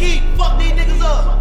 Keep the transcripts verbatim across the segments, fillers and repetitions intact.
Keep, fuck these niggas up.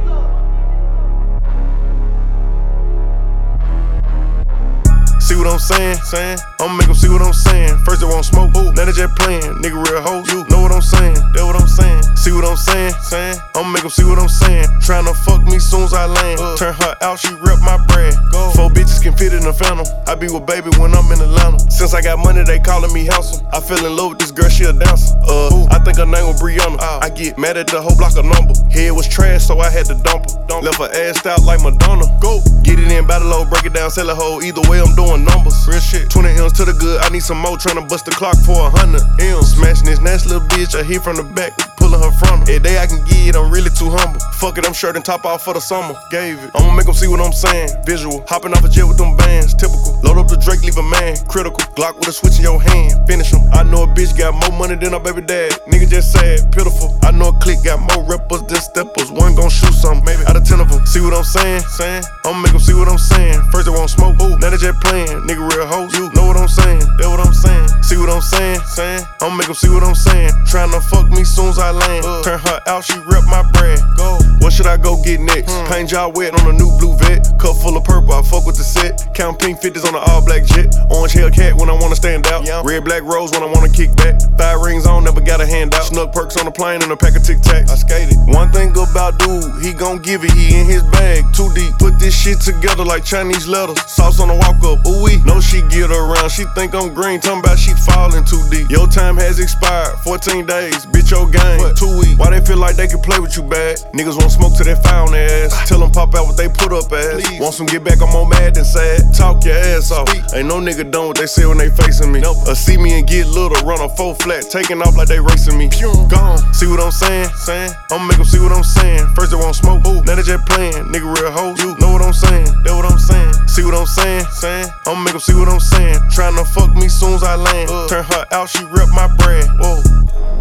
See what I'm saying? saying? I'ma make them see what I'm saying. First they won't smoke, ooh, now they just playing. Nigga real hoes, you know what I'm saying? That what I'm saying. See what I'm saying? saying? I'ma make them see what I'm saying. Tryna fuck me soon as I land. Uh, Turn her out, she rep my brand. Go. Four bitches can fit in a phantom. I be with baby when I'm in Atlanta. Since I got money, they calling me handsome. I fell in love with this girl, she a dancer. Uh, ooh, I think her name was Brianna. Uh, I get mad at the whole block of number. Head was trash, so I had to dump her. Dump. Left her ass out like Madonna. Go. Get it in, battle low, break it down, sell a hoe. Either way, I'm doing numbers. Real shit. twenty M's to the good, I need some more. Tryna bust the clock for a hundred M's. Smashing this nasty little bitch, I hit from the back, pulling her from her. Every day I can get it, I'm really too humble. Fuck it, I'm shirt and top off for the summer. Gave it. I'ma make them see what I'm saying. Visual. Hopping off a jet with them bands. Typical. Load up the Drake, leave a man. Critical. Glock with a switch in your hand. Finish him. I know a bitch got more money than her baby dad. Nigga just sad, pitiful. I know a clique got more rappers than steppers. One gon' shoot something, maybe out of ten of them. See what I'm saying? saying? I'ma make them see what I'm saying. First they won't smoke, ooh, now they just playing. Nigga real hoes, you know what I'm saying? That what I'm saying. See what I'm saying? saying? I'ma make them see what I'm saying. Tryna fuck me soon as I land. Uh, Turn her out, she rep my brand. Go. What should I go get next? Hmm. Paint y'all wet on a new blue vet. Cup full of purple, I fuck with the set. Count pink fifties on the all black jet. Orange Hellcat when I wanna stand out. Yeah. Red black rose when I wanna kick back. Thigh rings on, never got a hand out. Snuck perks on the plane and a pack of Tic Tacs. I skated. One thing about dude, he gon' give it, he in his bag. Too deep. Put this shit together like Chinese letters. Sauce on the walk up, ooh wee. Know she get around, she think I'm green. Talking about she falling too deep. Your time has expired, fourteen days. Bitch, your game, what? Two weeks. Why they feel like they can play with you bad? Niggas won't smoke till they fire on their ass. Tell them pop out what they put up as. Please. Want some get back, I'm more mad than sad. Talk your ass off. Speak. Ain't no nigga done what they say when they facing me. Nope. Or see me and get little, run a four flat, taking off like they racing me. Pew. Gone. See what I'm saying? saying? I'ma make them see what I'm saying. First they won't smoke, ooh, now they just playing. Nigga real hoes, you know what I'm saying? That what I'm saying. See what I'm saying? saying? I'ma make them see what I'm saying. Tryna fuck me soon as I land. Uh, Turn her out, she rep my brand. Whoa.